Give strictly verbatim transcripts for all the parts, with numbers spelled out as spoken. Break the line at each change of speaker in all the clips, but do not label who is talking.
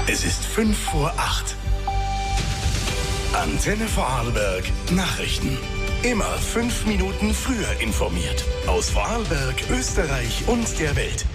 Es ist fünf vor acht. Antenne Vorarlberg Nachrichten. Immer fünf Minuten früher informiert. Aus Vorarlberg, Österreich und der Welt.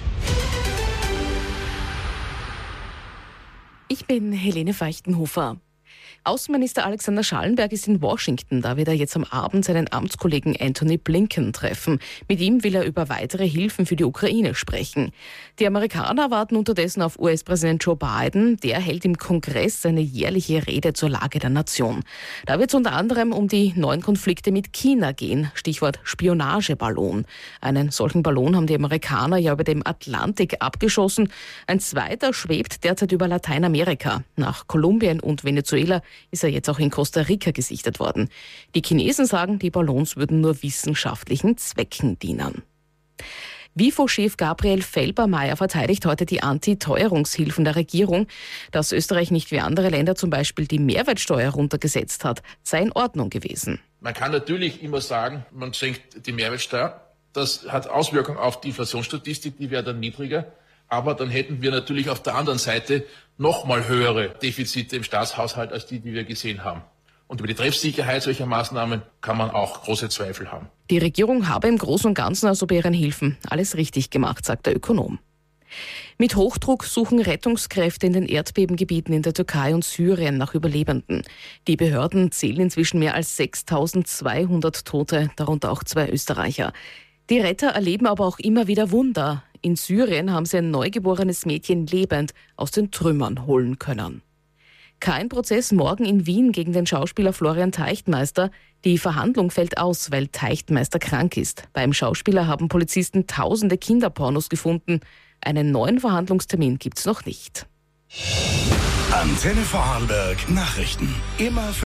Ich bin Helene Feuchtenhofer. Außenminister Alexander Schallenberg ist in Washington. Da wird er jetzt am Abend seinen Amtskollegen Antony Blinken treffen. Mit ihm will er über weitere Hilfen für die Ukraine sprechen. Die Amerikaner warten unterdessen auf U S-Präsident Joe Biden. Der hält im Kongress seine jährliche Rede zur Lage der Nation. Da wird es unter anderem um die neuen Konflikte mit China gehen. Stichwort Spionageballon. Einen solchen Ballon haben die Amerikaner ja über dem Atlantik abgeschossen. Ein zweiter schwebt derzeit über Lateinamerika. Nach Kolumbien und Venezuela ist er jetzt auch in Costa Rica gesichtet worden. Die Chinesen sagen, die Ballons würden nur wissenschaftlichen Zwecken dienen. WIFO-Chef Gabriel Felbermayr verteidigt heute die Anti-Teuerungshilfen der Regierung. Dass Österreich nicht wie andere Länder zum Beispiel die Mehrwertsteuer runtergesetzt hat, sei in Ordnung gewesen.
Man kann natürlich immer sagen, man senkt die Mehrwertsteuer. Das hat Auswirkungen auf die Inflationsstatistik, die wäre dann niedriger. Aber dann hätten wir natürlich auf der anderen Seite nochmal höhere Defizite im Staatshaushalt als die, die wir gesehen haben. Und über die Treffsicherheit solcher Maßnahmen kann man auch große Zweifel haben.
Die Regierung habe im Großen und Ganzen also bei ihren Hilfen alles richtig gemacht, sagt der Ökonom. Mit Hochdruck suchen Rettungskräfte in den Erdbebengebieten in der Türkei und Syrien nach Überlebenden. Die Behörden zählen inzwischen mehr als sechstausendzweihundert Tote, darunter auch zwei Österreicher. Die Retter erleben aber auch immer wieder Wunder. In Syrien haben sie ein neugeborenes Mädchen lebend aus den Trümmern holen können. Kein Prozess morgen in Wien gegen den Schauspieler Florian Teichtmeister. Die Verhandlung fällt aus, weil Teichtmeister krank ist. Beim Schauspieler haben Polizisten tausende Kinderpornos gefunden. Einen neuen Verhandlungstermin gibt's noch nicht.
Antenne Vorarlberg Nachrichten. Immer